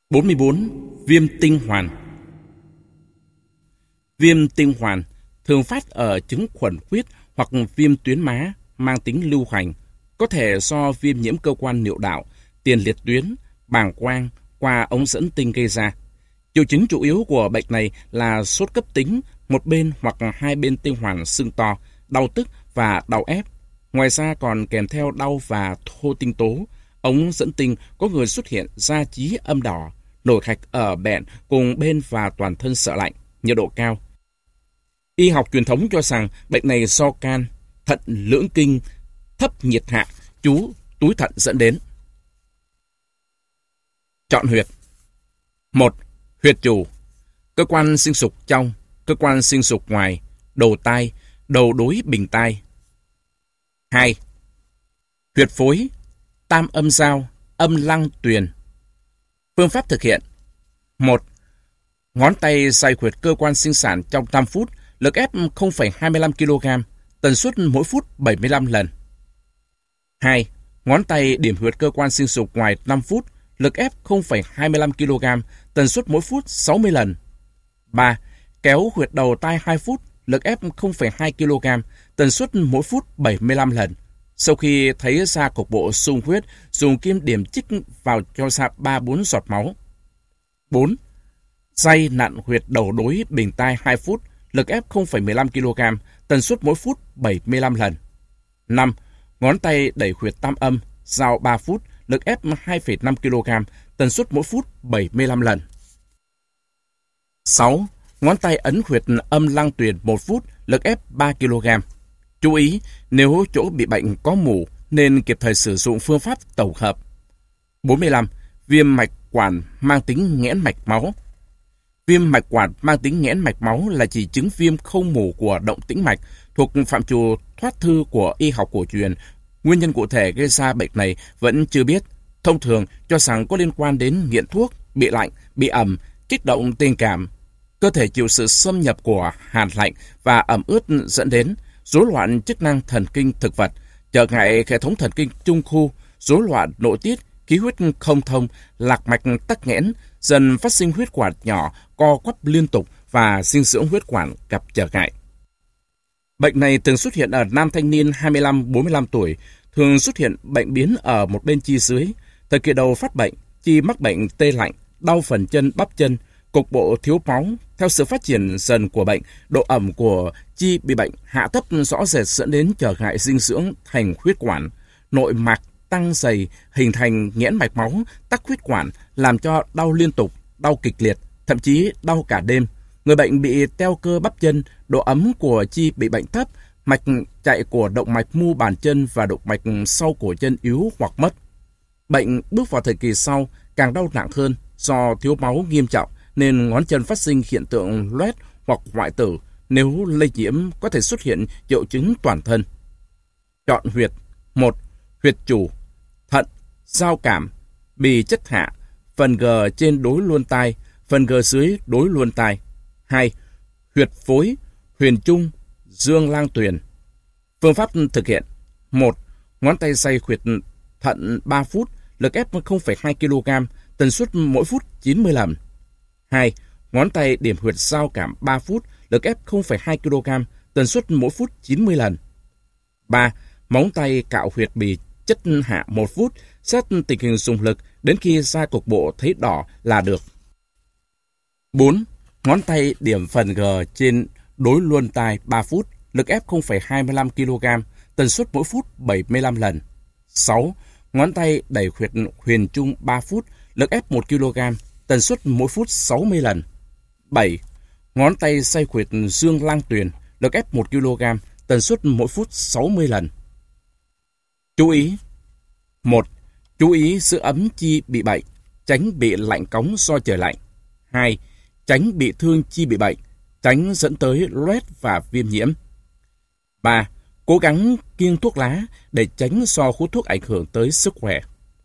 44. Viêm tinh hoàn. Viêm tinh hoàn thường phát ở chứng khuẩn huyết hoặc viêm tuyến má mang tính lưu hành, có thể do viêm nhiễm cơ quan niệu đạo, tiền liệt tuyến, bàng quang qua ống dẫn tinh gây ra. Triệu chứng chủ yếu của bệnh này là sốt cấp tính, một bên hoặc hai bên tinh hoàn sưng to, đau tức và đau ép. Ngoài ra còn kèm theo đau và thô tinh tố. Ống dẫn tinh có người xuất hiện da chí âm đỏ, nổi hạch ở bẹn cùng bên và toàn thân sợ lạnh, nhiệt độ cao. Y học truyền thống cho rằng bệnh này do can, thận lưỡng kinh thấp nhiệt hạ, túi thận dẫn đến. Chọn huyệt. 1. Huyệt chủ. Cơ quan sinh sục trong, cơ quan sinh sục ngoài, đầu tai, đầu đối bình tai. 2. Huyệt phối, tam âm giao, âm lăng tuyền. Phương pháp thực hiện. 1. Ngón tay xoay huyệt cơ quan sinh sản trong 5 phút, lực ép 0,25 kg, tần suất mỗi phút 75 lần. 2. Ngón tay điểm huyệt cơ quan sinh sục ngoài 5 phút, lực ép 0,25 kg, tần suất mỗi phút 60 lần. 3. Kéo huyệt đầu tai 2 phút, lực ép 0,2 kg, tần suất mỗi phút 75 lần. Sau khi thấy da cục bộ sung huyết, dùng kim điểm chích vào cho ra 3-4 giọt máu. 4. Day nặn huyệt đầu đối bình tai 2 phút, lực ép 0,15 kg, tần suất mỗi phút 75 lần. 5. Ngón tay đẩy huyệt tam âm, giao 3 phút, lực ép 2,5 kg, tần suất mỗi phút 75 lần. 6. Ngón tay ấn huyệt âm lăng tuyền 1 phút, lực ép 3 kg. Chú ý, nếu chỗ bị bệnh có mủ, nên kịp thời sử dụng phương pháp tổng hợp. 45. Viêm mạch quản mang tính nghẽn mạch máu. Viêm mạch quản mang tính nghẽn mạch máu là chỉ chứng viêm không mủ của động tĩnh mạch, thuộc phạm trù thoát thư của y học cổ truyền. Nguyên nhân cụ thể gây ra bệnh này vẫn chưa biết. Thông thường cho rằng có liên quan đến nghiện thuốc, bị lạnh, bị ẩm, kích động tình cảm. Cơ thể chịu sự xâm nhập của hàn lạnh và ẩm ướt dẫn đến rối loạn chức năng thần kinh thực vật, trở ngại hệ thống thần kinh trung khu, rối loạn nội tiết, khí huyết không thông, lạc mạch tắc nghẽn, dần phát sinh huyết quản nhỏ, co quắp liên tục và dinh dưỡng huyết quản gặp trở ngại. Bệnh này thường xuất hiện ở nam thanh niên 25-45 tuổi, thường xuất hiện bệnh biến ở một bên chi dưới. Thời kỳ đầu phát bệnh, chi mắc bệnh tê lạnh, đau phần chân bắp chân, cục bộ thiếu máu. Theo sự phát triển dần của bệnh, độ ẩm của chi bị bệnh hạ thấp rõ rệt dẫn đến trở ngại dinh dưỡng thành huyết quản, nội mạc tăng dày, hình thành nghẽn mạch máu, tắc huyết quản, làm cho đau liên tục, đau kịch liệt, thậm chí đau cả đêm. Người bệnh bị teo cơ bắp chân, độ ấm của chi bị bệnh thấp, mạch chạy của động mạch mu bàn chân và động mạch sau cổ chân yếu hoặc mất. Bệnh bước vào thời kỳ sau càng đau nặng hơn do thiếu máu nghiêm trọng, nên ngón chân phát sinh hiện tượng loét hoặc hoại tử. Nếu lây nhiễm có thể xuất hiện triệu chứng toàn thân. Chọn huyệt. 1. Huyệt chủ. Thận, giao cảm, bì chất hạ, phần G trên đối luân tai, phần G dưới đối luân tai. 2. Huyệt phối, huyền trung, dương lang tuyền. Phương pháp thực hiện. 1. Ngón tay xoay huyệt thận 3 phút, lực ép 0,2 kg, tần suất mỗi phút 90 lần. 2. Ngón tay điểm huyệt giao cảm 3 phút, lực ép 0,2 kg, tần suất mỗi phút 90 lần. 3. Móng tay cạo huyệt bì chất hạ 1 phút, xét tình hình dùng lực đến khi da cục bộ thấy đỏ là được. 4. Ngón tay điểm phần G trên đối luân tai 3 phút, lực ép 0,25 kg, tần suất mỗi phút 75 lần. 6. Ngón tay đẩy huyệt huyền trung 3 phút, lực ép 1 kg, tần suất mỗi phút 60 lần. 7. Ngón tay xoay huyệt dương lang tuyền, lực ép 1 kg, tần suất mỗi phút 60 lần. Chú ý. 1. Chú ý giữ ấm chi bị bệnh, tránh bị lạnh cóng do trời lạnh. 2. Tránh bị thương chi bị bệnh, tránh dẫn tới loét và viêm nhiễm. 3. Cố gắng kiêng thuốc lá để tránh do hút thuốc ảnh hưởng tới sức khỏe.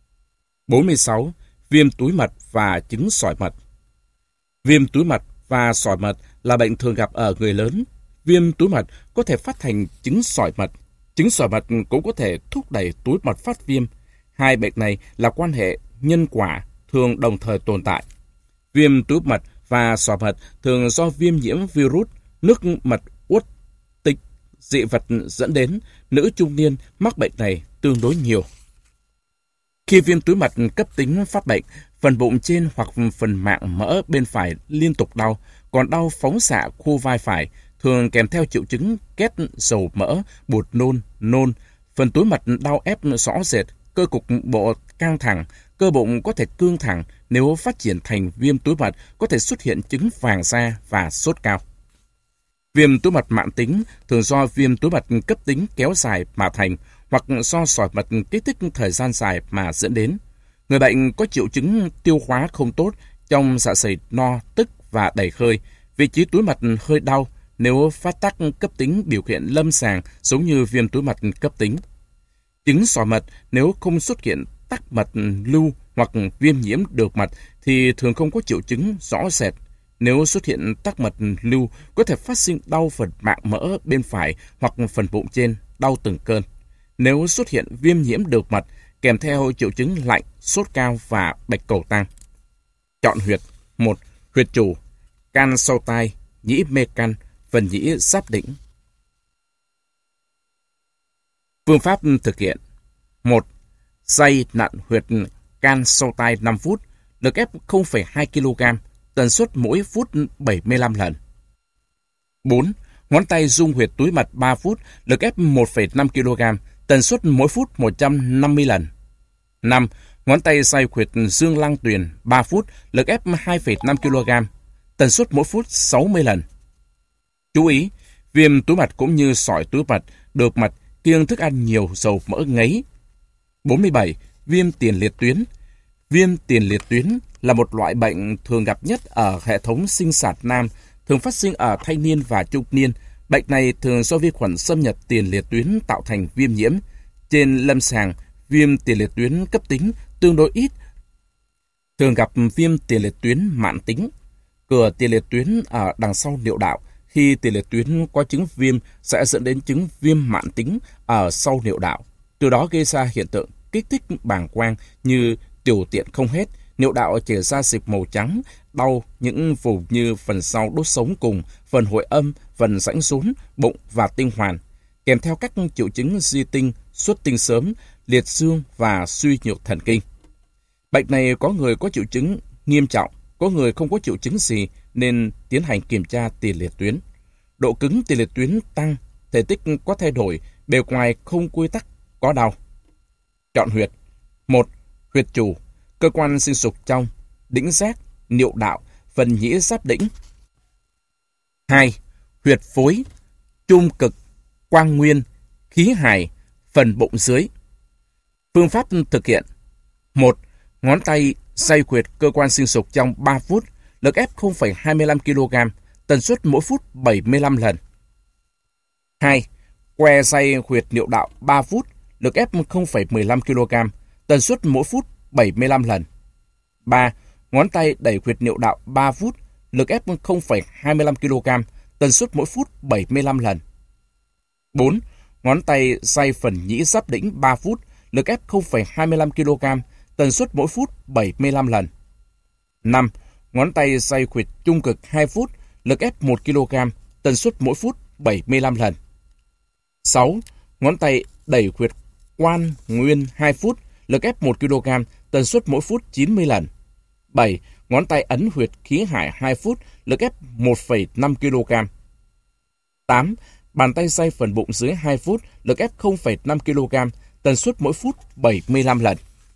46. Viêm túi mật và chứng sỏi mật. Viêm túi mật và sỏi mật là bệnh thường gặp ở người lớn. Viêm túi mật có thể phát thành chứng sỏi mật. Chứng sỏi mật cũng có thể thúc đẩy túi mật phát viêm. Hai bệnh này là quan hệ nhân quả, thường đồng thời tồn tại. Viêm túi mật và sỏi mật thường do viêm nhiễm virus nước mật uất tích dị vật dẫn đến. Nữ trung niên mắc bệnh này tương đối nhiều. Khi viêm túi mật cấp tính phát bệnh, phần bụng trên hoặc phần mạng mỡ bên phải liên tục đau, còn đau phóng xạ khu vai phải, thường kèm theo triệu chứng kết dầu mỡ, buột nôn. Phần túi mật đau ép rõ rệt, cơ cục bộ căng thẳng, cơ bụng có thể cương thẳng. Nếu phát triển thành viêm túi mật, có thể xuất hiện chứng vàng da và sốt cao. Viêm túi mật mãn tính thường do viêm túi mật cấp tính kéo dài mà thành, hoặc do sỏi mật kích thích thời gian dài mà dẫn đến. Người bệnh có triệu chứng tiêu hóa không tốt, trong dạ dày no, tức và đầy hơi, vị trí túi mật hơi đau. Nếu phát tác cấp tính biểu hiện lâm sàng giống như viêm túi mật cấp tính. Chứng sỏi mật nếu không xuất hiện tắc mật lưu hoặc viêm nhiễm được mật thì thường không có triệu chứng rõ rệt. Nếu xuất hiện tắc mật lưu, có thể phát sinh đau phần mạng mỡ bên phải hoặc phần bụng trên, đau từng cơn. Nếu xuất hiện viêm nhiễm được mật, kèm theo triệu chứng lạnh, sốt cao và bạch cầu tăng. Chọn huyệt. 1. Huyệt chủ, can sau tai, nhĩ mê căn, phần nhĩ giáp đỉnh. Phương pháp thực hiện. 1. Day nặn huyệt can sau tai 5 phút, lực ép 0,2 kg, tần suất mỗi phút 75 lần. 4. Ngón tay rung huyệt túi mật 3 phút, lực ép 1,5 kg, tần suất mỗi phút 150 lần. 5. Ngón tay day huyệt dương lăng tuyền 3 phút, lực ép 2,5 kg, tần suất mỗi phút 60 lần. Chú ý, viêm túi mật cũng như sỏi túi mật, được mật, kiêng thức ăn nhiều dầu mỡ ngấy. 47. Viêm tiền liệt tuyến. Viêm tiền liệt tuyến là một loại bệnh thường gặp nhất ở hệ thống sinh sản nam, thường phát sinh ở thanh niên và trung niên. Bệnh này thường do vi khuẩn xâm nhập tiền liệt tuyến tạo thành viêm nhiễm. Trên lâm sàng, viêm tiền liệt tuyến cấp tính tương đối ít. Thường gặp viêm tiền liệt tuyến mãn tính. Cửa tiền liệt tuyến ở đằng sau niệu đạo. Khi tiền liệt tuyến có chứng viêm sẽ dẫn đến chứng viêm mãn tính ở sau niệu đạo. Từ đó gây ra hiện tượng kích thích bàng quang như tiểu tiện không hết, niệu đạo chảy ra dịch màu trắng, đau những vùng như phần sau đốt sống cùng, phần hội âm, phần rãnh rốn, bụng và tinh hoàn, kèm theo các triệu chứng di tinh, xuất tinh sớm, liệt xương và suy nhược thần kinh. Bệnh này có người có triệu chứng nghiêm trọng, có người không có triệu chứng gì nên tiến hành kiểm tra tiền liệt tuyến. Độ cứng tiền liệt tuyến tăng, thể tích có thay đổi, bề ngoài không quy tắc, có đau. Chọn huyệt. 1. Huyệt chủ, cơ quan sinh dục trong, đĩnh giác, niệu đạo, phần nhĩ giáp đỉnh. 2. Huyệt phối, trung cực, quang nguyên, khí hải, phần bụng dưới. Phương pháp thực hiện. 1. Ngón tay day huyệt cơ quan sinh dục trong 3 phút, lực ép 0,25 kg, tần suất mỗi phút 75 lần. 2. Que day huyệt niệu đạo 3 phút, lực ép 0,15 kg, tần suất mỗi phút 75 lần. 3. Ngón tay đẩy huyệt niệu đạo 3 phút, lực ép 0,25 kg, tần suất mỗi phút 75 lần. 4. Ngón tay day phần nhĩ giáp đỉnh 3 phút, lực ép 0,25 kg, tần suất mỗi phút 75 lần. 5. Ngón tay day huyệt trung cực 2 phút, lực ép 1 kg, tần suất mỗi phút 75 lần. 6. Ngón tay đẩy huyệt quan nguyên 2 phút, lực ép 1 kg, tần suất mỗi phút 90 lần. 7. Ngón tay ấn huyệt khí hải 2 phút, lực ép 1,5 kg. 8. Bàn tay day phần bụng dưới 2 phút, lực ép 0,5 kg, tần suất mỗi phút 75 lần.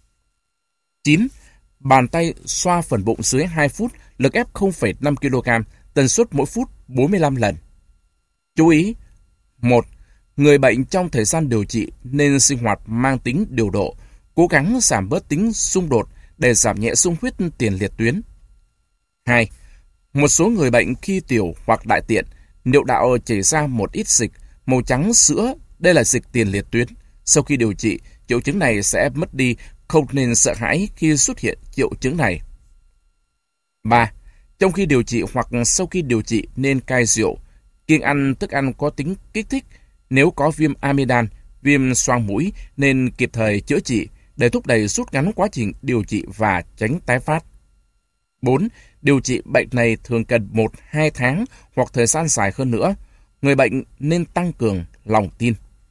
9. Bàn tay xoa phần bụng dưới 2 phút, lực ép 0,5 kg, tần suất mỗi phút 45 lần. Chú ý. 1. Người bệnh trong thời gian điều trị nên sinh hoạt mang tính điều độ, cố gắng giảm bớt tính xung đột để giảm nhẹ xung huyết tiền liệt tuyến. 2. Một số người bệnh khi tiểu hoặc đại tiện, niệu đạo chảy ra một ít dịch màu trắng sữa, đây là dịch tiền liệt tuyến. Sau khi điều trị, triệu chứng này sẽ mất đi, không nên sợ hãi khi xuất hiện triệu chứng này. 3. Trong khi điều trị hoặc sau khi điều trị nên cai rượu, kiêng ăn thức ăn có tính kích thích. Nếu có viêm amidan, viêm xoang mũi nên kịp thời chữa trị. để thúc đẩy rút ngắn quá trình điều trị và tránh tái phát. 4. Điều trị bệnh này thường cần 1-2 tháng hoặc thời gian dài hơn nữa. Người bệnh nên tăng cường lòng tin.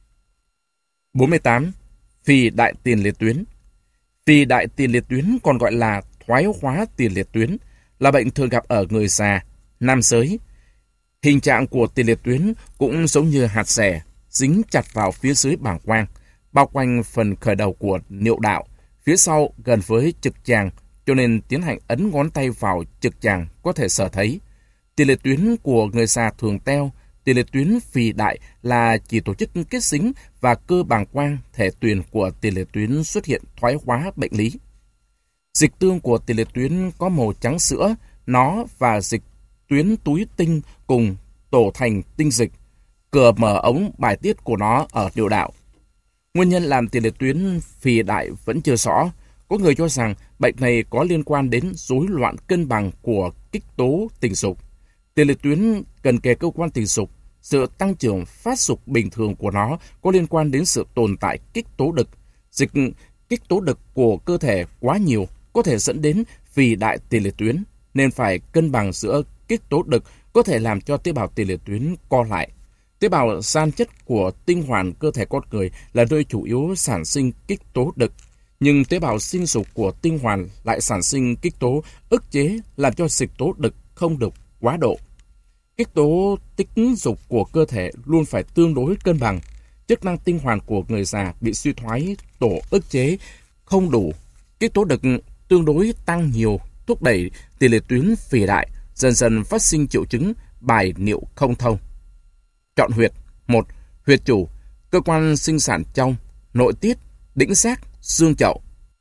48. Phì đại tiền liệt tuyến. Phì đại tiền liệt tuyến còn gọi là thoái hóa tiền liệt tuyến là bệnh thường gặp ở người già, nam giới. Hình trạng của tiền liệt tuyến cũng giống như hạt xẻ, dính chặt vào phía dưới bàng quang, bao quanh phần khởi đầu của niệu đạo, phía sau gần với trực tràng, cho nên tiến hành ấn ngón tay vào trực tràng có thể sờ thấy. Tiền liệt tuyến của người già thường teo. Tiền liệt tuyến phì đại là chỉ tổ chức kết dính và cơ bàng quang thể tuyền của tiền liệt tuyến xuất hiện thoái hóa bệnh lý. Dịch tương của tiền liệt tuyến có màu trắng sữa, nó và dịch tuyến túi tinh cùng tổ thành tinh dịch, cửa mở ống bài tiết của nó ở niệu đạo. Nguyên nhân làm tiền liệt tuyến phì đại vẫn chưa rõ. Có người cho rằng bệnh này có liên quan đến rối loạn cân bằng của kích tố tình dục. Tiền liệt tuyến cần kề cơ quan tình dục. Sự tăng trưởng phát dục bình thường của nó có liên quan đến sự tồn tại kích tố đực. Dịch kích tố đực của cơ thể quá nhiều có thể dẫn đến phì đại tiền liệt tuyến, nên phải cân bằng giữa kích tố đực có thể làm cho tế bào tiền liệt tuyến co lại. Tế bào gian chất của tinh hoàn cơ thể con người là nơi chủ yếu sản sinh kích tố đực, nhưng tế bào sinh dục của tinh hoàn lại sản sinh kích tố ức chế làm cho dịch tố đực không được quá độ. Kích tố tích dục của cơ thể luôn phải tương đối cân bằng. Chức năng tinh hoàn của người già bị suy thoái tổ ức chế không đủ. Kích tố đực tương đối tăng nhiều, thúc đẩy tiền liệt tuyến phì đại, dần dần phát sinh triệu chứng bài niệu không thông. Chọn huyệt. 1. Huyệt chủ, cơ quan sinh sản trong, nội tiết, đĩnh giác, xương chậu.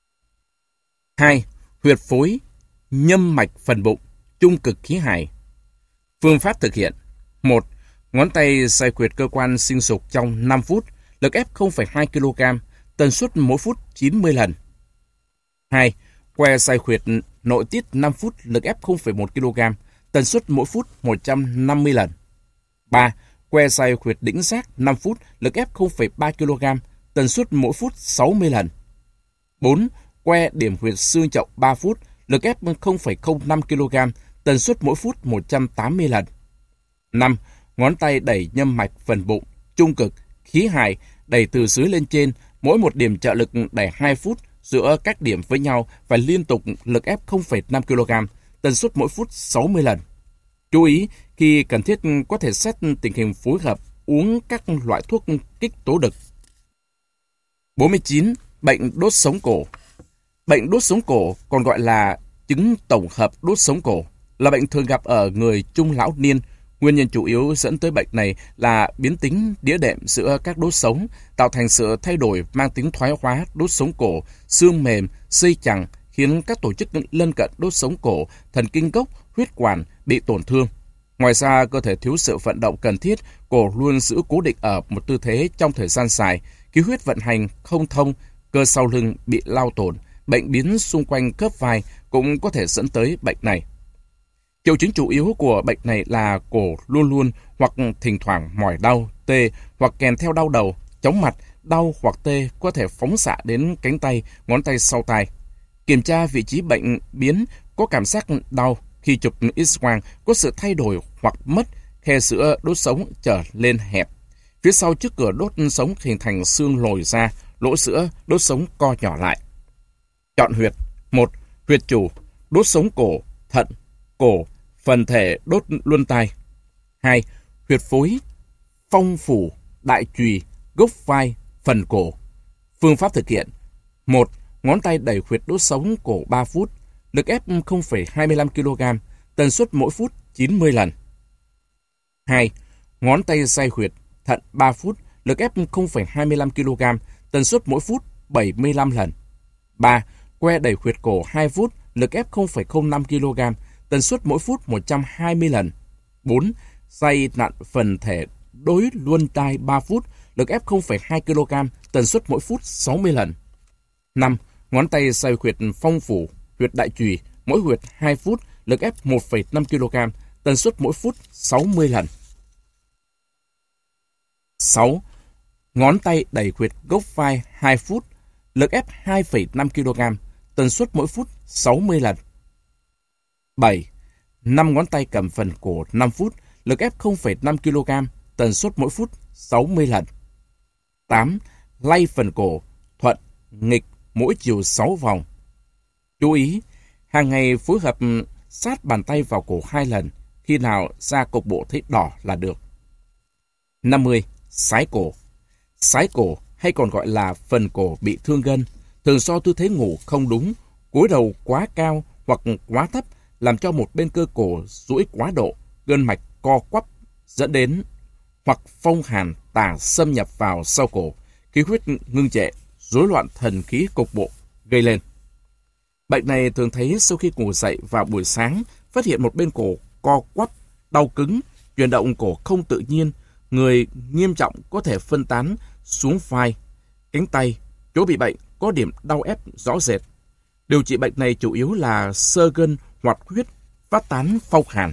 2. Huyệt phối, nhâm mạch phần bụng, trung cực khí hải. Phương pháp thực hiện. 1. Ngón tay xoay huyệt cơ quan sinh dục trong 5 phút, lực ép 0,2 kg, tần suất mỗi phút 90 lần. 2. Que xoay huyệt nội tiết 5 phút, lực ép 0,1 kg, tần suất mỗi phút 150 lần. 3. Que xoay huyệt đĩnh giác 5 phút, lực ép 0,3 kg, tần suất mỗi phút 60 lần. 4. Que điểm huyệt xương chậu 3 phút, lực ép 0,05 kg, tần suất mỗi phút 180 lần. 5. Ngón tay đẩy nhâm mạch phần bụng, trung cực, khí hải, đẩy từ dưới lên trên, mỗi một điểm trợ lực đẩy 2 phút, giữa các điểm với nhau và liên tục lực ép 0,5 kg, tần suất mỗi phút 60 lần. Chú ý, khi cần thiết có thể xét tình hình phối hợp uống các loại thuốc kích tố đực. 49. Bệnh đốt sống cổ. Bệnh đốt sống cổ còn gọi là chứng tổng hợp đốt sống cổ là bệnh thường gặp ở người trung lão niên. Nguyên nhân chủ yếu dẫn tới bệnh này là biến tính đĩa đệm giữa các đốt sống, tạo thành sự thay đổi mang tính thoái hóa đốt sống cổ, xương mềm, dây chằng, khiến các tổ chức lân cận đốt sống cổ, thần kinh gốc, huyết quản bị tổn thương. Ngoài ra, cơ thể thiếu sự vận động cần thiết, cổ luôn giữ cố định ở một tư thế trong thời gian dài, khí huyết vận hành không thông, cơ sau lưng bị lao tổn, bệnh biến xung quanh khớp vai cũng có thể dẫn tới bệnh này. Triệu chứng chủ yếu của bệnh này là cổ luôn luôn hoặc thỉnh thoảng mỏi đau, tê hoặc kèm theo đau đầu, chóng mặt, đau hoặc tê có thể phóng xạ đến cánh tay, ngón tay sau tai. Kiểm tra vị trí bệnh biến có cảm giác đau, khi chụp X-quang có sự thay đổi hoặc mất, khe giữa đốt sống trở lên hẹp. Phía sau trước cửa đốt sống hình thành xương lồi ra, lỗ giữa đốt sống co nhỏ lại. Chọn huyệt. 1. Huyệt chủ, đốt sống cổ, thận, cổ, phần thể đốt luân tai. 2. Huyệt phối, phong phủ, đại chùy, gốc vai, phần cổ. Phương pháp thực hiện. 1. Ngón tay đẩy huyệt đốt sống cổ 3 phút, lực ép 0,25 kg, tần suất mỗi phút 90 lần. 2. Ngón tay xoay huyệt thận 3 phút, lực ép 0,25 kg, tần suất mỗi phút 75 lần. 3. Que đẩy huyệt cổ 2 phút, lực ép 0,05 kg, tần suất mỗi phút 120 lần. 4. Xoay nặn phần thể đối luân tai 3 phút, lực ép 0,2 kg, tần suất mỗi phút 60 lần. 5. Ngón tay xoay huyệt phong phủ, huyệt đại chùy, mỗi huyệt 2 phút, lực ép 1,5 kg, tần suất mỗi phút 60 lần. 6. Ngón tay đẩy huyệt gốc vai 2 phút, lực ép 2,5 kg, tần suất mỗi phút 60 lần. 7. 5 ngón tay cầm phần cổ 5 phút, lực ép 0,5 kg, tần suất mỗi phút 60 lần. 8. Lay phần cổ, thuận, nghịch, mỗi chiều 6 vòng. Chú ý, hàng ngày phối hợp sát bàn tay vào cổ 2 lần, khi nào da cục bộ thấy đỏ là được. 50. Sái cổ. Sái cổ hay còn gọi là phần cổ bị thương gân, thường do tư thế ngủ không đúng, gối đầu quá cao hoặc quá thấp, làm cho một bên cơ cổ duỗi quá độ, gân mạch co quắp dẫn đến hoặc phong hàn tả xâm nhập vào sau cổ, khí huyết ngưng trệ, rối loạn thần khí cục bộ gây lên. Bệnh này thường thấy sau khi ngủ dậy vào buổi sáng, phát hiện một bên cổ co quắp, đau cứng, chuyển động cổ không tự nhiên, người nghiêm trọng có thể phân tán xuống vai, cánh tay, chỗ bị bệnh có điểm đau ép rõ rệt. Điều trị bệnh này chủ yếu là xơ gân, hoạt huyết, phát tán phong hàn.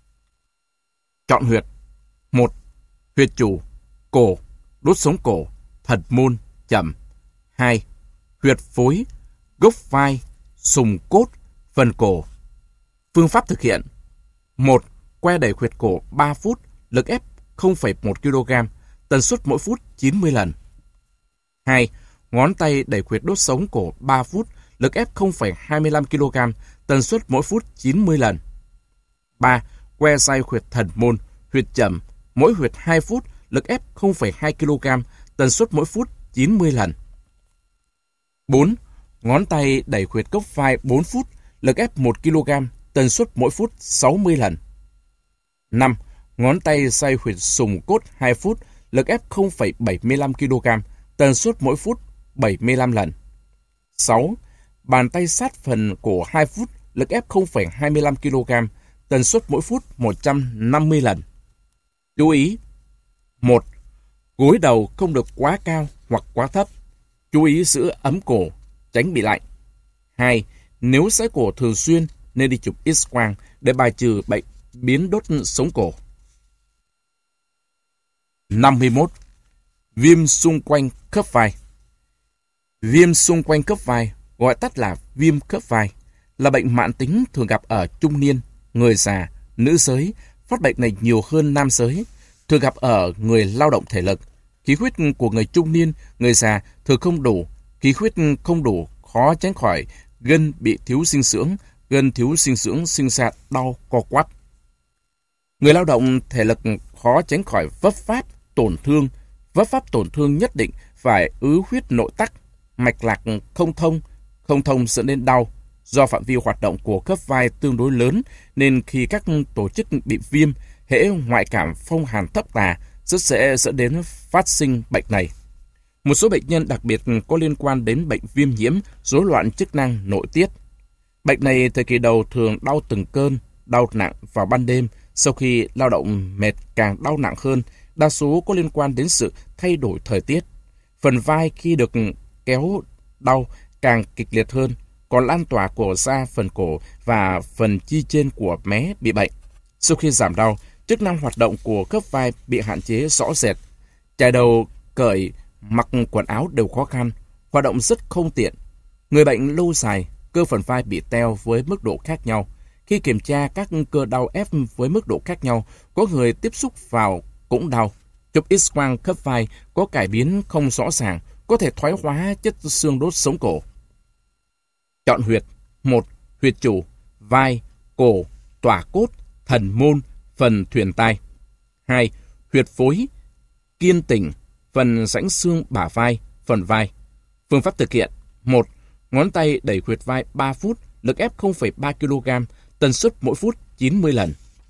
Chọn huyệt. 1. Huyệt chủ, cổ, đốt sống cổ, thần môn, chẩm. 2. Huyệt phối, gốc vai, sùng cốt, phần cổ. Phương pháp thực hiện. 1. Que đẩy huyệt cổ 3 phút, lực ép 0,1 kg, tần suất mỗi phút 90 lần. 2. Ngón tay đẩy huyệt đốt sống cổ 3 phút, lực ép 0,25 kg, tần suất mỗi phút 90 lần. 3. Que xay huyệt thần môn, huyệt chẩm, mỗi huyệt 2 phút, lực ép 0,2 kg, tần suất mỗi phút 90 lần. 4. Ngón tay đẩy huyệt gốc vai 4 phút, lực ép 1 kg, tần suất mỗi phút 60 lần. 5. Ngón tay xay huyệt sùng cốt 2 phút, lực ép 0,75 kg, tần suất mỗi phút 75 lần. 6. Bàn tay sát phần cổ 2 phút, lực ép 0,25 kg, tần suất mỗi phút 150 lần. Chú ý. 1. Gối đầu không được quá cao hoặc quá thấp. Chú ý giữ ấm cổ, tránh bị lạnh. 2. Nếu sái cổ thường xuyên nên đi chụp X-quang để bài trừ bệnh biến đốt sống cổ. 51. Viêm xung quanh khớp vai. Viêm xung quanh khớp vai, gọi tắt là viêm khớp vai, là bệnh mãn tính thường gặp ở trung niên, người già, nữ giới. Phát bệnh này nhiều hơn nam giới, thường gặp ở người lao động thể lực. Khí huyết của người trung niên, người già thường không đủ, khí huyết không đủ, khó tránh khỏi gân bị thiếu dinh dưỡng, gân thiếu dinh dưỡng sinh ra đau co quắp. Người lao động thể lực khó tránh khỏi vấp pháp tổn thương. Vấp pháp tổn thương nhất định phải ứ huyết nội tắc, mạch lạc không thông dẫn đến đau. Do phạm vi hoạt động của khớp vai tương đối lớn nên khi các tổ chức bị viêm, hễ ngoại cảm phong hàn thấp tà rất dễ dẫn đến phát sinh bệnh này. Một số bệnh nhân đặc biệt có liên quan đến bệnh viêm nhiễm, rối loạn chức năng nội tiết. Bệnh này thời kỳ đầu thường đau từng cơn, đau nặng vào ban đêm, sau khi lao động mệt càng đau nặng hơn, đa số có liên quan đến sự thay đổi thời tiết. Phần vai khi được kéo đau càng kịch liệt hơn, còn lan tỏa của da phần cổ và phần chi trên của mé bị bệnh. Sau khi giảm đau, chức năng hoạt động của khớp vai bị hạn chế rõ rệt. Chải đầu, cởi, mặc quần áo đều khó khăn, hoạt động rất không tiện. Người bệnh lâu dài, cơ phần vai bị teo với mức độ khác nhau. Khi kiểm tra các cơ đau ép với mức độ khác nhau, có người tiếp xúc vào cũng đau. Chụp X-quang khớp vai có cải biến không rõ ràng, có thể thoái hóa chất xương đốt sống cổ. Chọn huyệt. 1. Huyệt chủ, vai, cổ, tỏa cốt, thần môn, phần thuyền tai. 2. Huyệt phối, kiên tỉnh, phần rãnh xương bả vai, phần vai. Phương pháp thực hiện. 1. Ngón tay đẩy huyệt vai 3 phút, lực ép 0,3 kg, tần suất mỗi phút 90 lần.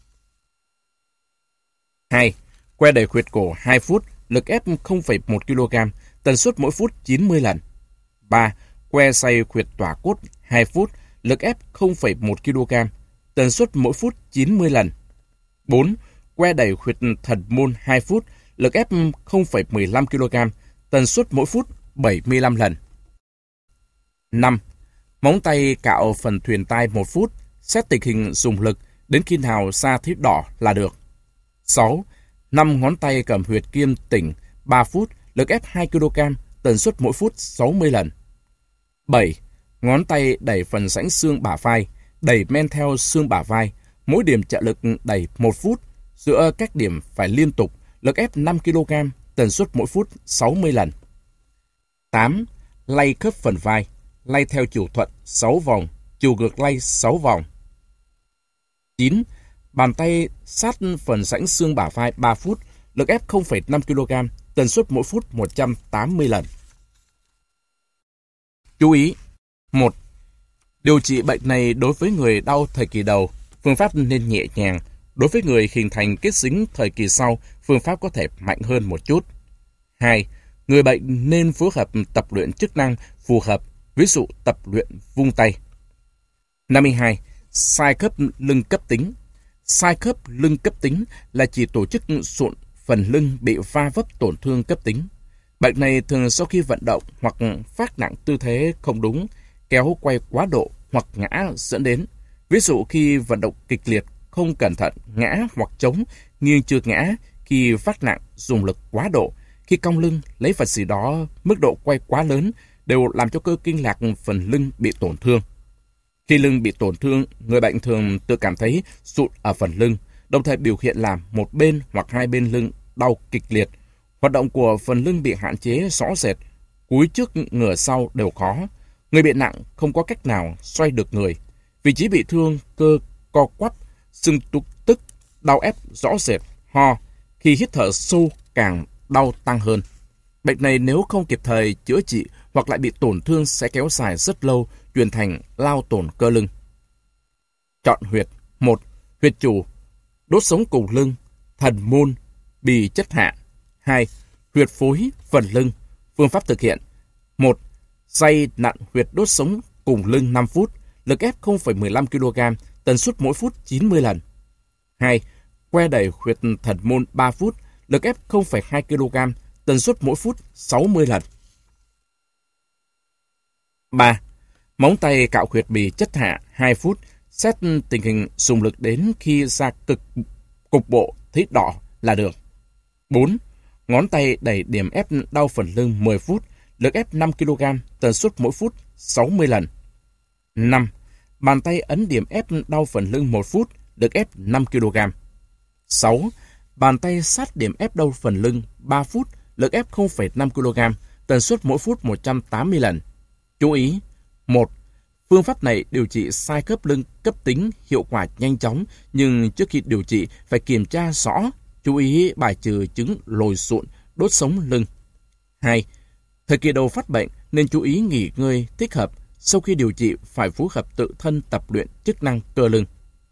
2. Que đẩy huyệt cổ 2 phút, lực ép 0,1 kg, tần suất mỗi phút 90 lần. 3. Que xay huyệt tỏa cốt 2 phút, lực ép 0,1 kg, tần suất mỗi phút 90 lần. 4. Que đẩy huyệt thần môn 2 phút, lực ép 0,15 kg, tần suất mỗi phút 75 lần. 5. Móng tay cạo phần thuyền tai 1 phút, xét tình hình dùng lực, đến khi nào da thấy đỏ là được. 6. 5 ngón tay cầm huyệt kiên tỉnh 3 phút, lực ép 2 kg, tần suất mỗi phút 60 lần. 7. Ngón tay đẩy phần rãnh xương bả vai, đẩy men theo xương bả vai, mỗi điểm trợ lực đẩy 1 phút, giữa các điểm phải liên tục, lực ép 5 kg, tần suất mỗi phút 60 lần. 8. Lay khớp phần vai, lay theo chiều thuận 6 vòng, chiều ngược lay 6 vòng. 9. Bàn tay sát phần rãnh xương bả vai 3 phút, lực ép 0,5 kg, tần suất mỗi phút 180 lần. Chú ý. 1. Điều trị bệnh này đối với người đau thời kỳ đầu, phương pháp nên nhẹ nhàng. Đối với người hình thành kết dính thời kỳ sau, phương pháp có thể mạnh hơn một chút. 2. Người bệnh nên phối hợp tập luyện chức năng phù hợp, ví dụ tập luyện vung tay. 52. Sai khớp lưng cấp tính. Sai khớp lưng cấp tính là chỉ tổ chức sụn phần lưng bị va vấp tổn thương cấp tính. Bệnh này thường sau khi vận động hoặc phát nặng tư thế không đúng, kéo quay quá độ hoặc ngã dẫn đến. Ví dụ khi vận động kịch liệt, không cẩn thận, ngã hoặc chống, nghiêng chưa ngã, khi phát nặng, dùng lực quá độ, khi cong lưng, lấy vật gì đó, mức độ quay quá lớn, đều làm cho cơ kinh lạc phần lưng bị tổn thương. Khi lưng bị tổn thương, người bệnh thường tự cảm thấy sụn ở phần lưng, đồng thời biểu hiện là một bên hoặc hai bên lưng đau kịch liệt. Hoạt động của phần lưng bị hạn chế rõ rệt, cúi trước ngửa sau đều khó. Người bị nặng không có cách nào xoay được người. Vị trí bị thương, cơ co quắp, sưng tức, đau ép rõ rệt, ho. Khi hít thở sâu càng đau tăng hơn. Bệnh này nếu không kịp thời chữa trị hoặc lại bị tổn thương sẽ kéo dài rất lâu, chuyển thành lao tổn cơ lưng. Chọn huyệt. 1. Huyệt chủ, đốt sống cùng lưng, thần môn, bì chất hạ. 2. Huyệt phối, phần lưng. Phương pháp thực hiện. 1. Xay nặn huyệt đốt sống cùng lưng 5 phút, lực ép 0,15 kg, tần suất mỗi phút 90 lần. 2. Que đẩy huyệt thần môn 3 phút, lực ép 0,2 kg, tần suất mỗi phút 60 lần. 3. Móng tay cạo huyệt bì chất hạ 2 phút, xét tình hình dùng lực đến khi da cục bộ thấy đỏ là được. 4. Ngón tay đẩy điểm ép đau phần lưng 10 phút, lực ép 5 kg, tần suất mỗi phút 60 lần. 5. Bàn tay ấn điểm ép đau phần lưng 1 phút, lực ép 5 kg. 6. Bàn tay sát điểm ép đau phần lưng 3 phút, lực ép 0,5 kg, tần suất mỗi phút 180 lần. Chú ý. 1. Phương pháp này điều trị sai khớp lưng cấp tính hiệu quả nhanh chóng, nhưng trước khi điều trị phải kiểm tra rõ, chú ý bài trừ chứng lồi sụn, đốt sống lưng. 2. Thời kỳ đầu phát bệnh nên chú ý nghỉ ngơi thích hợp, sau khi điều trị phải phối hợp tự thân tập luyện chức năng cơ lưng.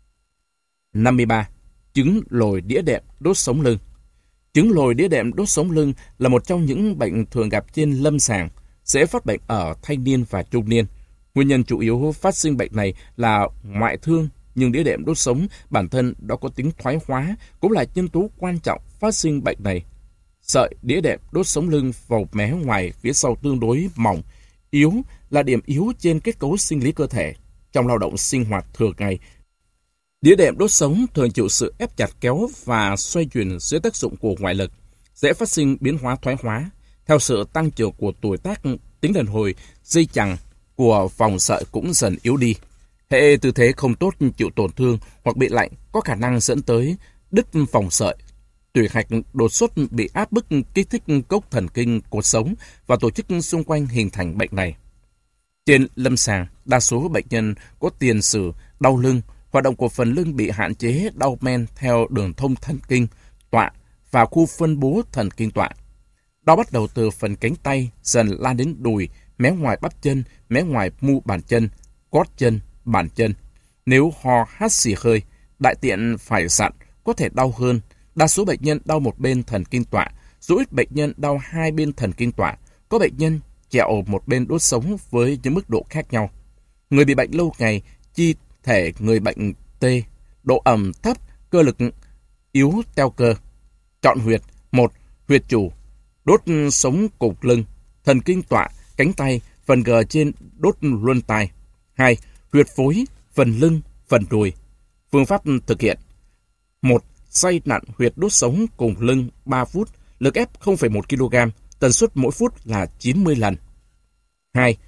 53. Chứng lồi đĩa đệm đốt sống lưng. Chứng lồi đĩa đệm đốt sống lưng là một trong những bệnh thường gặp trên lâm sàng, dễ phát bệnh ở thanh niên và trung niên. Nguyên nhân chủ yếu phát sinh bệnh này là ngoại thương, nhưng đĩa đệm đốt sống bản thân đó có tính thoái hóa, cũng là nhân tố quan trọng phát sinh bệnh này. Sợi đĩa đệm đốt sống lưng vào mé ngoài phía sau tương đối mỏng, yếu là điểm yếu trên kết cấu sinh lý cơ thể. Trong lao động sinh hoạt thường ngày, đĩa đệm đốt sống thường chịu sự ép chặt kéo và xoay chuyển dưới tác dụng của ngoại lực, dễ phát sinh biến hóa thoái hóa. Theo sự tăng trưởng của tuổi tác, tính đàn hồi, dây chằng của vòng sợi cũng dần yếu đi. Hệ tư thế không tốt chịu tổn thương hoặc bị lạnh có khả năng dẫn tới đứt vòng sợi. Tủy hạch đột xuất bị áp bức kích thích cốc thần kinh cột sống và tổ chức xung quanh hình thành bệnh này. Trên lâm sàng, đa số bệnh nhân có tiền sử đau lưng, hoạt động của phần lưng bị hạn chế đau men theo đường thông thần kinh tọa và khu phân bố thần kinh tọa. Đau bắt đầu từ phần cánh tay, dần lan đến đùi, mé ngoài bắp chân, mé ngoài mu bàn chân, gót chân, bàn chân. Nếu ho hắt xì hơi, đại tiện phải dặn, có thể đau hơn. Đa số bệnh nhân đau một bên thần kinh tọa, số ít bệnh nhân đau hai bên thần kinh tọa. Có bệnh nhân chẹo một bên đốt sống với những mức độ khác nhau. Người bị bệnh lâu ngày, chi thể người bệnh tê, độ ẩm thấp, cơ lực yếu teo cơ. Chọn huyệt. 1. Huyệt chủ, đốt sống cục lưng, thần kinh tọa, cánh tay, phần gờ trên đốt luân tai. 2. Huyệt phối, phần lưng, phần đùi. Phương pháp thực hiện. 1. Xay nặn huyệt đốt sống cùng lưng 3 phút, lực ép 0,1 kg, tần suất mỗi phút là 90 lần. 2.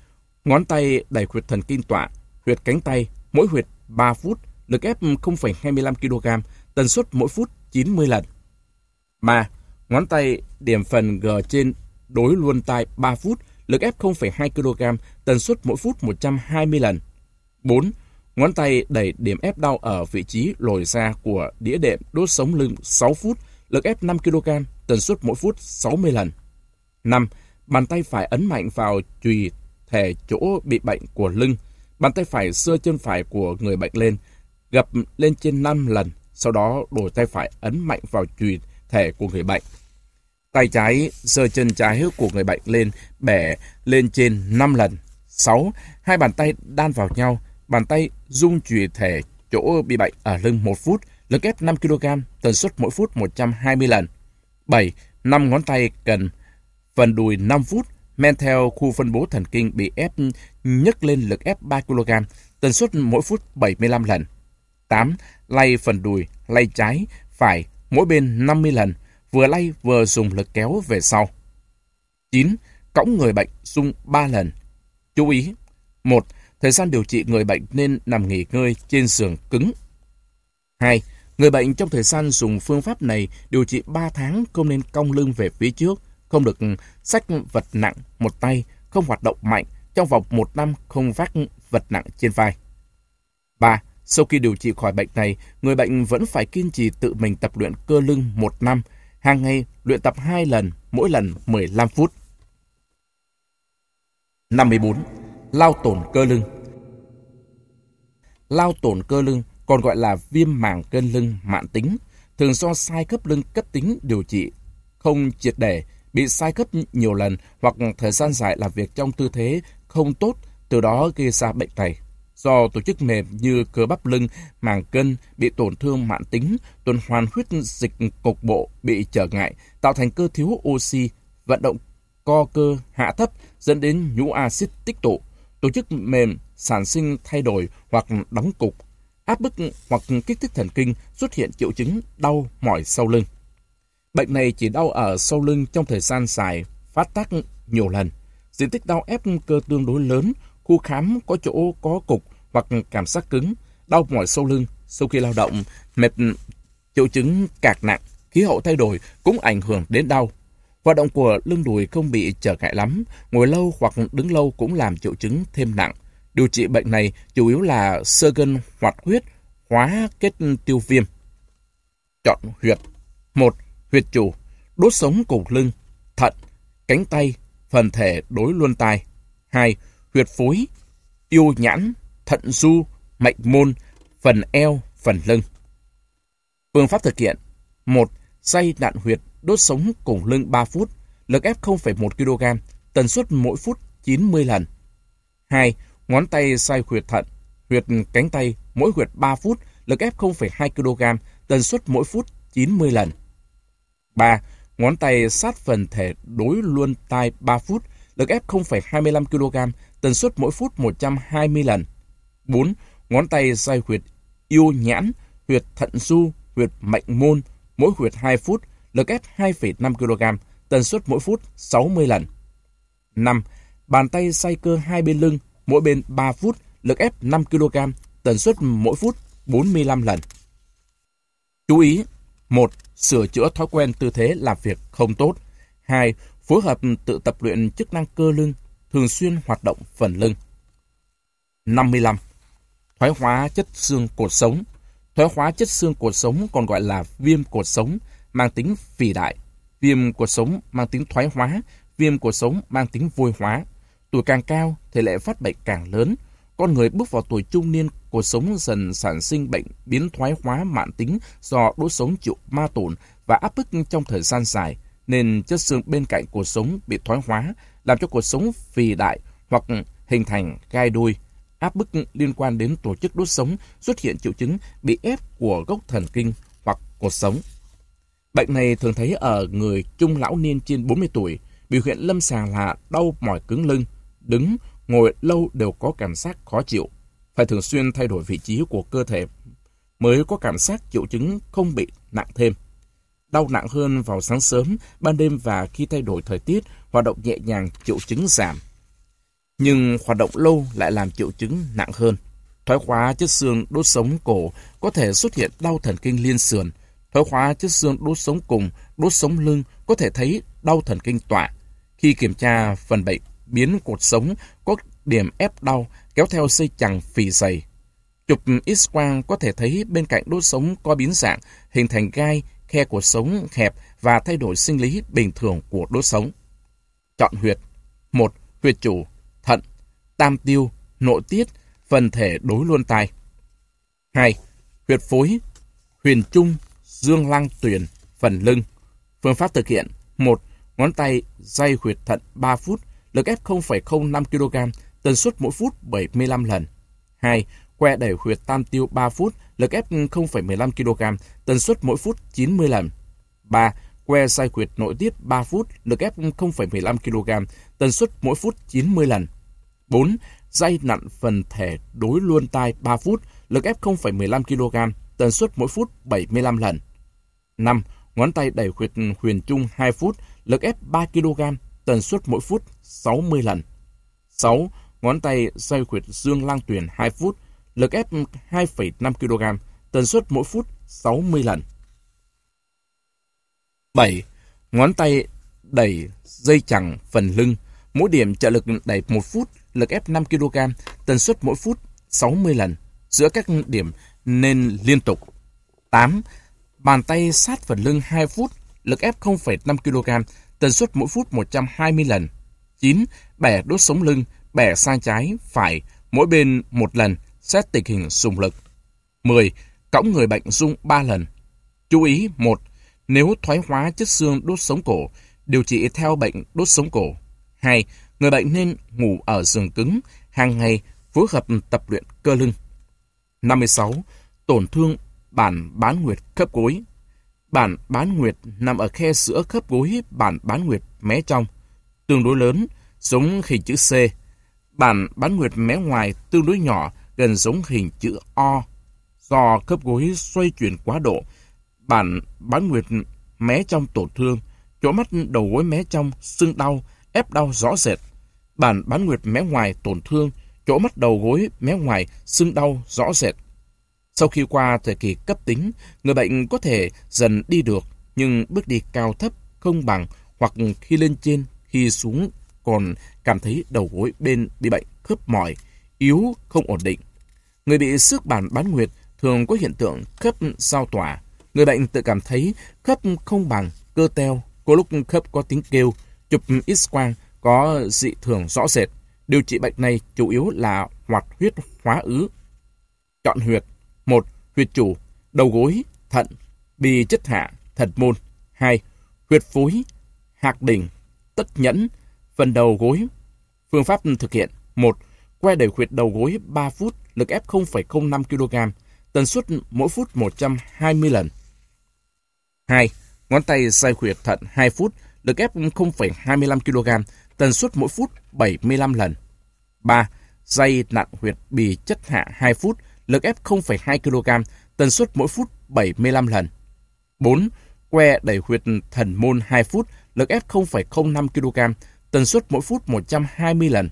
Ngón tay đẩy huyệt thần kinh tọa, huyệt cánh tay, mỗi huyệt 3 phút, lực ép 0,25 kg, tần suất mỗi phút 90 lần. 3. Ngón tay điểm phần G trên đối luân tai 3 phút, lực ép 0,2 kg, tần suất mỗi phút 120 lần. 4. Ngón tay đẩy điểm ép đau ở vị trí lồi ra của đĩa đệm đốt sống lưng 6 phút, lực ép 5 kg, tần suất mỗi phút 60 lần. 5. Bàn tay phải ấn mạnh vào chùy thể chỗ bị bệnh của lưng. Bàn tay phải giơ chân phải của người bệnh lên, gập lên trên 5 lần, sau đó đổi tay phải ấn mạnh vào chùy thể của người bệnh. Tay trái giơ chân trái của người bệnh lên, bẻ lên trên 5 lần. 6. Hai bàn tay đan vào nhau, bàn tay rung chùy thể chỗ bị bệnh ở lưng 1 phút, lực ép 5 kg, tần suất mỗi phút 120 lần. 7. 5 ngón tay cần phần đùi 5 phút, men theo khu phân bố thần kinh bị ép nhấc lên, lực ép 3 kg, tần suất mỗi phút 75 lần. 8. Lay phần đùi, lay trái, phải, mỗi bên 50 lần, vừa lay vừa dùng lực kéo về sau. 9. Cõng người bệnh rung 3 lần. Chú ý: 1. Thời gian điều trị người bệnh nên nằm nghỉ ngơi trên giường cứng. 2. Người bệnh trong thời gian dùng phương pháp này điều trị 3 tháng không nên cong lưng về phía trước, không được xách vật nặng một tay, không hoạt động mạnh, trong vòng 1 năm không vác vật nặng trên vai. 3. Sau khi điều trị khỏi bệnh này, người bệnh vẫn phải kiên trì tự mình tập luyện cơ lưng 1 năm, hàng ngày luyện tập 2 lần, mỗi lần 15 phút. 54. Lao tổn cơ lưng. Lao tổn cơ lưng còn gọi là viêm màng cơ lưng mãn tính, thường do sai khớp lưng cấp tính điều trị không triệt để, bị sai khớp nhiều lần hoặc thời gian dài làm việc trong tư thế không tốt, từ đó gây ra bệnh này. Do tổ chức mềm như cơ bắp lưng, màng cân bị tổn thương mãn tính, tuần hoàn huyết dịch cục bộ bị trở ngại, tạo thành cơ thiếu oxy, vận động co cơ hạ thấp dẫn đến nhũ axit tích tụ, tổ chức mềm sản sinh thay đổi hoặc đóng cục, áp bức hoặc kích thích thần kinh, xuất hiện triệu chứng đau mỏi sau lưng. Bệnh này chỉ đau ở sau lưng trong thời gian dài, phát tác nhiều lần. Diện tích đau ép cơ tương đối lớn, khu khám có chỗ có cục hoặc cảm giác cứng, đau mỏi sau lưng, sau khi lao động, mệt, triệu chứng cạc nặng, khí hậu thay đổi cũng ảnh hưởng đến đau. Hoạt động của lưng đùi không bị trở ngại lắm, ngồi lâu hoặc đứng lâu cũng làm triệu chứng thêm nặng. Điều trị bệnh này chủ yếu là xơ gân hoạt huyết, hóa kết tiêu viêm. Chọn huyệt. 1. Huyệt chủ, đốt sống cổ lưng, thận, cánh tay, phần thể đối luân tai. 2. Huyệt phối, yêu nhãn, thận du, mệnh môn, phần eo, phần lưng. Phương pháp thực hiện: 1. Xay đạn huyệt, đốt sống cổ lưng 3 phút, lực ép 0,1 kg, tần suất mỗi phút 90 lần. 2. Ngón tay xay huyệt thận, huyệt cánh tay, mỗi huyệt 3 phút, lực ép 0,2 kg, tần suất mỗi phút 90 lần. 3. Ngón tay sát phần thể đối luân tai 3 phút, lực ép 0,25 kg, tần suất mỗi phút 120 lần. 4. Ngón tay xay huyệt yêu nhãn, huyệt thận du, huyệt mệnh môn, mỗi huyệt 2 phút, lực ép 2,5 kg, tần suất mỗi phút 60 lần. 5. Bàn tay xay cơ hai bên lưng, mỗi bên 3 phút, lực ép 5 kg, tần suất mỗi phút 45 lần. Chú ý: 1. Sửa chữa thói quen tư thế làm việc không tốt. 2. Phối hợp tự tập luyện chức năng cơ lưng, thường xuyên hoạt động phần lưng. 55. Thoái hóa chất xương cột sống. Thoái hóa chất xương cột sống còn gọi là viêm cột sống, mang tính phì đại, viêm cột sống mang tính thoái hóa, viêm cột sống mang tính vôi hóa. Tuổi càng cao, tỷ lệ phát bệnh càng lớn. Con người bước vào tuổi trung niên, cột sống dần sản sinh bệnh biến thoái hóa mãn tính do đốt sống chịu ma tổn và áp bức trong thời gian dài, nên chất xương bên cạnh cột sống bị thoái hóa, làm cho cột sống phì đại hoặc hình thành gai đôi. Áp bức liên quan đến tổ chức đốt sống, xuất hiện triệu chứng bị ép của gốc thần kinh hoặc cột sống. Bệnh này thường thấy ở người trung lão niên trên 40 tuổi, biểu hiện lâm sàng là đau mỏi cứng lưng, đứng, ngồi lâu đều có cảm giác khó chịu. Phải thường xuyên thay đổi vị trí của cơ thể mới có cảm giác triệu chứng không bị nặng thêm. Đau nặng hơn vào sáng sớm, ban đêm và khi thay đổi thời tiết, hoạt động nhẹ nhàng triệu chứng giảm. Nhưng hoạt động lâu lại làm triệu chứng nặng hơn. Thoái hóa chất xương đốt sống cổ có thể xuất hiện đau thần kinh liên sườn. Thoái hóa chất xương đốt sống cùng, đốt sống lưng có thể thấy đau thần kinh tọa. Khi kiểm tra phần bệnh biến cột sống có điểm ép đau kéo theo dây chằng phì dày. Chụp X-quang có thể thấy bên cạnh đốt sống có biến dạng, hình thành gai, khe cột sống hẹp và thay đổi sinh lý bình thường của đốt sống. Chọn huyệt. 1. Huyệt chủ, thận, tam tiêu, nội tiết, phần thể đối luân tai. 2. Huyệt phối, huyền trung, dương lăng tuyền, phần lưng. Phương pháp thực hiện. 1. Ngón tay day huyệt thận 3 phút, lực ép 0,05 kg, tần suất mỗi phút 75 lần. 2. Que đẩy huyệt tam tiêu 3 phút, lực ép 0,15 kg, tần suất mỗi phút 90 lần. 3. Que day huyệt nội tiết 3 phút, lực ép 0,15 kg, tần suất mỗi phút 90 lần. 4. Day nặn phần thể đối luân tai 3 phút, lực ép 0,15 kg, tần suất mỗi phút 75 lần. 5. Ngón tay đẩy huyệt huyền trung 2 phút, lực ép 3 kg, tần suất mỗi phút 60 lần. 6. Ngón tay day huyệt dương lang tuyền 2 phút, lực ép 2,5 kg, tần suất mỗi phút 60 lần. 7. Ngón tay đẩy dây chằng phần lưng, mỗi điểm trợ lực đẩy 1 phút, lực ép 5 kg, tần suất mỗi phút 60 lần. Giữa các điểm nên liên tục. 8. Bàn tay sát phần lưng 2 phút, lực ép 0,5 kg, tần suất mỗi phút 120 lần. 9. Bẻ đốt sống lưng, bẻ sang trái, phải, mỗi bên 1 lần, xét tình hình dùng lực. 10. Cõng người bệnh rung 3 lần. Chú ý. 1. Nếu thoái hóa chất xương đốt sống cổ, điều trị theo bệnh đốt sống cổ. 2. Người bệnh nên ngủ ở giường cứng, hàng ngày phối hợp tập luyện cơ lưng. 56. Tổn thương bản bán nguyệt khớp gối. Bản bán nguyệt nằm ở khe giữa khớp gối bản bán nguyệt mé trong, tương đối lớn, giống hình chữ C. Bản bán nguyệt mé ngoài tương đối nhỏ, gần giống hình chữ O. Do khớp gối xoay chuyển quá độ, bản bán nguyệt mé trong tổn thương, chỗ mắt đầu gối mé trong sưng đau, ép đau rõ rệt. Bản bán nguyệt mé ngoài tổn thương, chỗ mắt đầu gối mé ngoài sưng đau rõ rệt. Sau khi qua thời kỳ cấp tính, người bệnh có thể dần đi được, nhưng bước đi cao thấp, không bằng, hoặc khi lên trên, khi xuống còn cảm thấy đầu gối bên bị bệnh khớp mỏi, yếu, không ổn định. Người bị xước bản bán nguyệt thường có hiện tượng khớp giao tỏa. Người bệnh tự cảm thấy khớp không bằng, cơ teo, có lúc khớp có tiếng kêu, chụp X-quang có dị thường rõ rệt. Điều trị bệnh này chủ yếu là hoạt huyết hóa ứ. Chọn huyệt. 1. Huyệt chủ, đầu gối, thận, bì chất hạ, thần môn. 2. Huyệt phối, hạc đỉnh, tất nhẫn, phần đầu gối. Phương pháp thực hiện. 1. Que đẩy huyệt đầu gối 3 phút, lực ép 0,05 kg, tần suất mỗi phút 120 lần. 2. Ngón tay day huyệt thận 2 phút, lực ép 0,25 kg, tần suất mỗi phút 75 lần. 3. Day nặn huyệt bì chất hạ 2 phút, lực ép 0,2 kg, tần suất mỗi phút 75 lần. 4. Que đẩy huyệt thần môn 2 phút, lực ép 0,05 kg, tần suất mỗi phút 120 lần.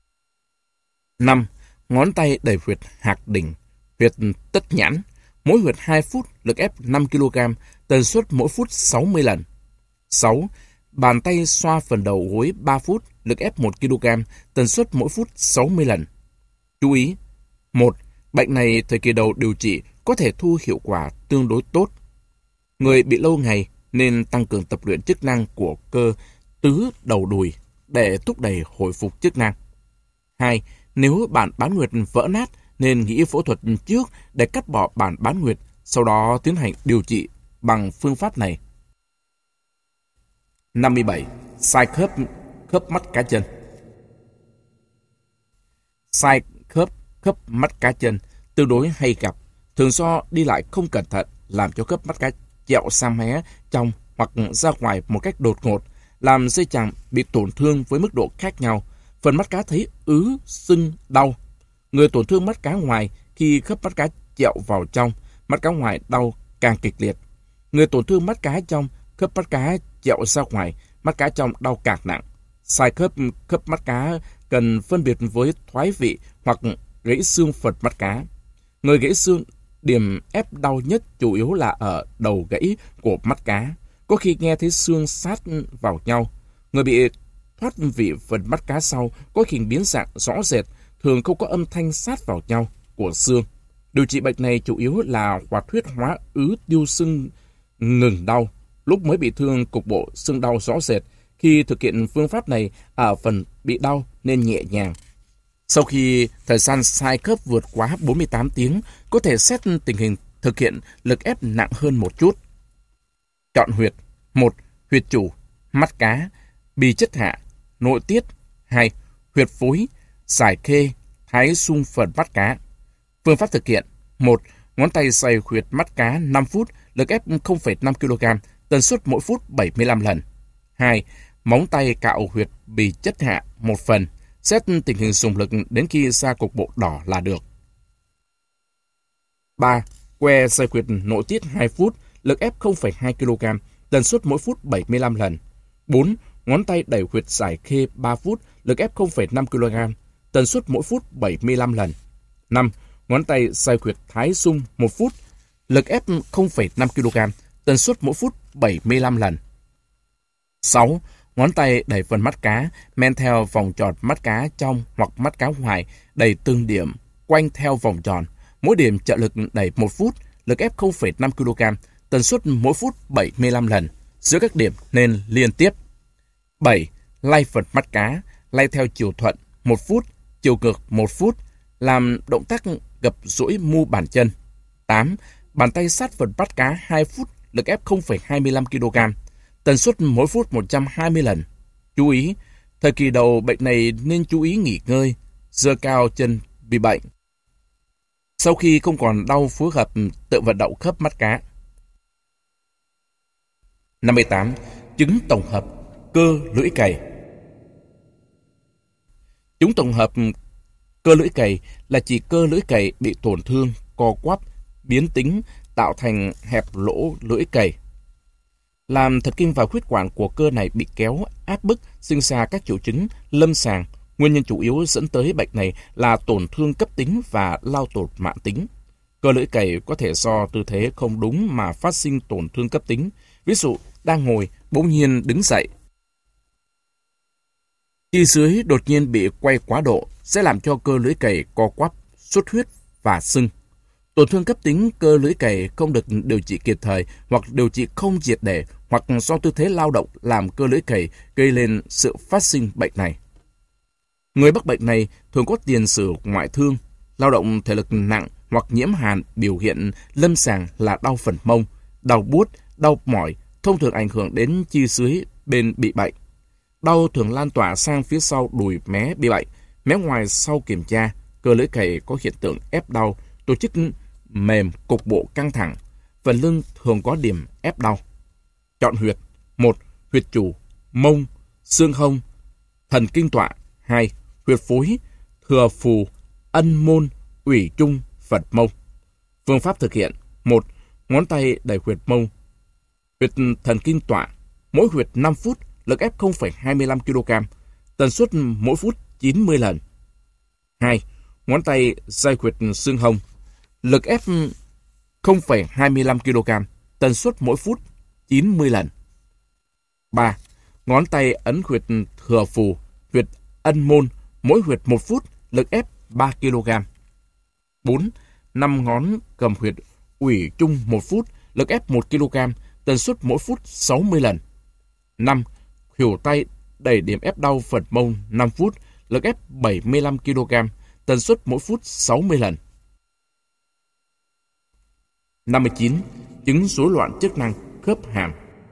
5. Ngón tay đẩy huyệt hạc đỉnh, huyệt tất nhãn, mỗi huyệt 2 phút, lực ép 5 kg, tần suất mỗi phút 60 lần. 6. Bàn tay xoa phần đầu gối 3 phút, lực ép 1 kg, tần suất mỗi phút 60 lần. Chú ý. 1. Bệnh này thời kỳ đầu điều trị có thể thu hiệu quả tương đối tốt. Người bị lâu ngày nên tăng cường tập luyện chức năng của cơ tứ đầu đùi để thúc đẩy hồi phục chức năng. 2. Nếu bản bán nguyệt vỡ nát nên nghĩ phẫu thuật trước để cắt bỏ bản bán nguyệt, sau đó tiến hành điều trị bằng phương pháp này. 57. Sai khớp mắt cá chân. Sai khớp mắt cá chân tương đối hay gặp, thường do đi lại không cẩn thận làm cho khớp mắt cá chẹo sang mé trong hoặc ra ngoài một cách đột ngột, làm dây chằng bị tổn thương với mức độ khác nhau. Phần mắt cá thấy ứ, sưng, đau. Người tổn thương mắt cá ngoài, khi khớp mắt cá chẹo vào trong, mắt cá ngoài đau càng kịch liệt. Người tổn thương mắt cá trong, khớp mắt cá chẹo ra ngoài, mắt cá trong đau càng nặng. Sai khớp mắt cá cần phân biệt với thoái vị hoặc gãy xương phần mắt cá. Người gãy xương, điểm ép đau nhất chủ yếu là ở đầu gãy của mắt cá, có khi nghe thấy xương sát vào nhau. Người bị thoát vị phần mắt cá sau có hình biến dạng rõ rệt, thường không có âm thanh sát vào nhau của xương. Điều trị bệnh này chủ yếu là hoạt huyết hóa ứ tiêu sưng ngừng đau. Lúc mới bị thương, cục bộ sưng đau rõ rệt. Khi thực hiện phương pháp này ở phần bị đau nên nhẹ nhàng. Sau khi thời gian sai khớp vượt quá 48 tiếng, có thể xét tình hình thực hiện lực ép nặng hơn một chút. Chọn huyệt. 1. Huyệt chủ, mắt cá, bì chất hạ, nội tiết. 2. Huyệt phối, giải khê, thái xung phần mắt cá. Phương pháp thực hiện. 1. Ngón tay xoay huyệt mắt cá 5 phút, lực ép 0,5 kg, tần suất mỗi phút 75 lần. 2. Móng tay cạo huyệt bì chất hạ một phần, xét tình hình dùng lực đến khi ra cục bộ đỏ là được. 3. Que xoay huyệt nội tiết 2 phút, lực ép 0,2 kg, tần suất mỗi phút 75 lần. 4. Ngón tay đẩy huyệt giải khê 3 phút, lực ép 0,5 kg, tần suất mỗi phút 75 lần. 5. Ngón tay xoay huyệt thái xung 1 phút, lực ép 0,5 kg, tần suất mỗi phút 75 lần. 6. Ngón tay đẩy phần mắt cá, men theo vòng tròn mắt cá trong hoặc mắt cá ngoài, đẩy từng điểm, quanh theo vòng tròn. Mỗi điểm trợ lực đẩy 1 phút, lực ép 0,5 kg, tần suất mỗi phút 75 lần. Giữa các điểm nên liên tiếp. 7. Lay phần mắt cá, lay theo chiều thuận 1 phút, chiều ngược 1 phút, làm động tác gập duỗi mu bàn chân. 8. Bàn tay sát phần mắt cá 2 phút, lực ép 0,25 kg, tần suất mỗi phút 120 lần. Chú ý, thời kỳ đầu bệnh này nên chú ý nghỉ ngơi, giơ cao chân bị bệnh. Sau khi không còn đau, phối hợp tự vận động khớp mắt cá. 58. Chứng tổng hợp cơ lưỡi cày. Chứng tổng hợp cơ lưỡi cày là chỉ cơ lưỡi cày bị tổn thương, co quắp, biến tính, tạo thành hẹp lỗ lưỡi cày. Làm thần kinh và huyết quản của cơ này bị kéo, áp bức, sinh ra các triệu chứng lâm sàng. Nguyên nhân chủ yếu dẫn tới bệnh này là tổn thương cấp tính và lao tột mãn tính. Cơ lưỡi cày có thể do tư thế không đúng mà phát sinh tổn thương cấp tính. Ví dụ, đang ngồi, bỗng nhiên đứng dậy. Chi dưới đột nhiên bị quay quá độ sẽ làm cho cơ lưỡi cày co quắp, xuất huyết và sưng. Tổn thương cấp tính cơ lưỡi cày không được điều trị kịp thời hoặc điều trị không triệt để hoặc do tư thế lao động làm cơ lưỡi cày gây lên sự phát sinh bệnh này. Người mắc bệnh này thường có tiền sử ngoại thương, lao động thể lực nặng hoặc nhiễm hàn, biểu hiện lâm sàng là đau phần mông, đau buốt, đau mỏi, thông thường ảnh hưởng đến chi dưới bên bị bệnh. Đau thường lan tỏa sang phía sau đùi mé bị bệnh. Mé ngoài sau kiểm tra, cơ lưỡi cày có hiện tượng ép đau, tổ chức mềm, cục bộ căng thẳng. Phần lưng thường có điểm ép đau. Chọn huyệt. 1. Huyệt chủ, mông, xương hông, thần kinh tọa. 2. Huyệt phối, thừa phù, ân môn, ủy trung, phật mông. Phương pháp thực hiện. 1. Ngón tay đẩy huyệt mông, huyệt thần kinh tọa, mỗi huyệt 5 phút, lực ép 0,25 kg, tần suất mỗi phút 90 lần. 2. Ngón tay xoay huyệt xương hông, lực ép 0,25 kg, tần suất mỗi phút 90 lần. 3. Ngón tay ấn huyệt thừa phù, huyệt ân môn, mỗi huyệt 1 phút, lực ép 3 kg. 4. 5 ngón cầm huyệt ủy trung 1 phút, lực ép 1 kg, tần suất mỗi phút 60 lần. 5. Khuỷu tay đẩy điểm ép đau phần mông 5 phút, lực ép 75 kg, tần suất mỗi phút 60 lần. 59. Chứng rối loạn chức năng khớp hàm.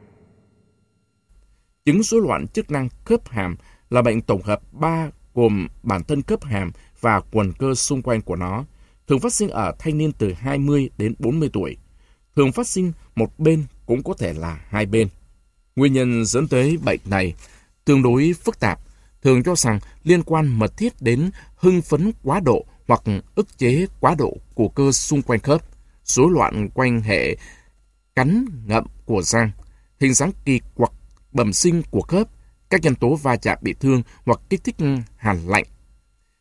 Chứng rối loạn chức năng khớp hàm là bệnh tổng hợp 3 gồm bản thân khớp hàm và quần cơ xung quanh của nó, thường phát sinh ở thanh niên từ 20 đến 40 tuổi. Thường phát sinh một bên, cũng có thể là hai bên. Nguyên nhân dẫn tới bệnh này tương đối phức tạp, thường cho rằng liên quan mật thiết đến hưng phấn quá độ hoặc ức chế quá độ của cơ xung quanh khớp, rối loạn quanh hệ cắn ngậm của răng, hình dáng kỳ quặc bẩm sinh của khớp, các nhân tố va chạm bị thương hoặc kích thích hàn lạnh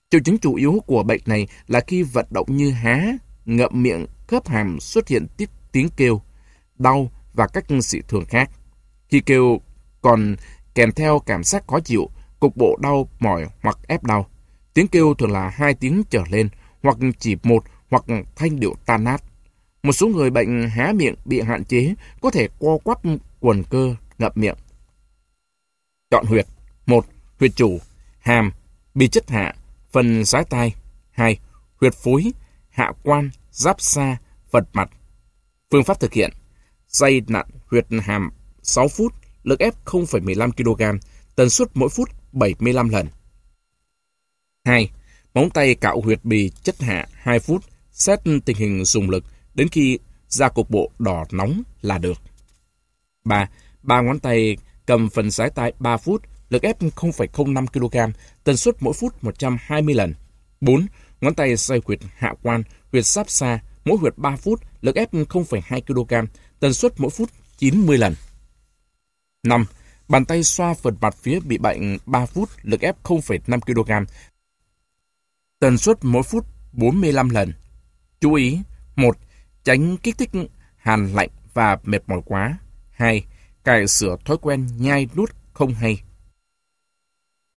Triệu chứng chủ yếu của bệnh này là khi vận động như há, ngậm miệng, khớp hàm xuất hiện tiếng kêu, đau và các dị thường khác. Khi kêu còn kèm theo cảm giác khó chịu, cục bộ đau mỏi hoặc ép đau. Tiếng kêu thường là 2 tiếng trở lên, hoặc chỉ một hoặc thanh điệu tan nát. Một số người bệnh há miệng bị hạn chế có thể co quắp quần cơ ngậm miệng. Chọn huyệt. 1. Huyệt chủ, hàm, bì chất hạ, phần sái tai. 2. Huyệt phối, hạ quan, giáp xa, vật mặt. Phương pháp thực hiện: day nặn huyệt hàm 6 phút, lực ép 0,15 kg, tần suất mỗi phút 75 lần. 2. Móng tay cạo huyệt bì chất hạ 2 phút, xét tình hình dùng lực đến khi da cục bộ đỏ nóng là được. 3. Ba ngón tay cầm phần sái tai 3 phút, lực ép 0,05 kg, tần suất mỗi phút 120 lần. 4. Ngón tay xoay huyệt hạ quan, huyệt giáp xa, mỗi huyệt 3 phút, lực ép 0,2 kg, tần suất mỗi phút 90 lần. 5. Bàn tay xoa phần mặt phía bị bệnh 3 phút, lực ép 0,5 kg, tần suất mỗi phút 45 lần. Chú ý: 1. Tránh kích thích hàn lạnh và mệt mỏi quá. 2. Cải sửa thói quen nhai nuốt không hay.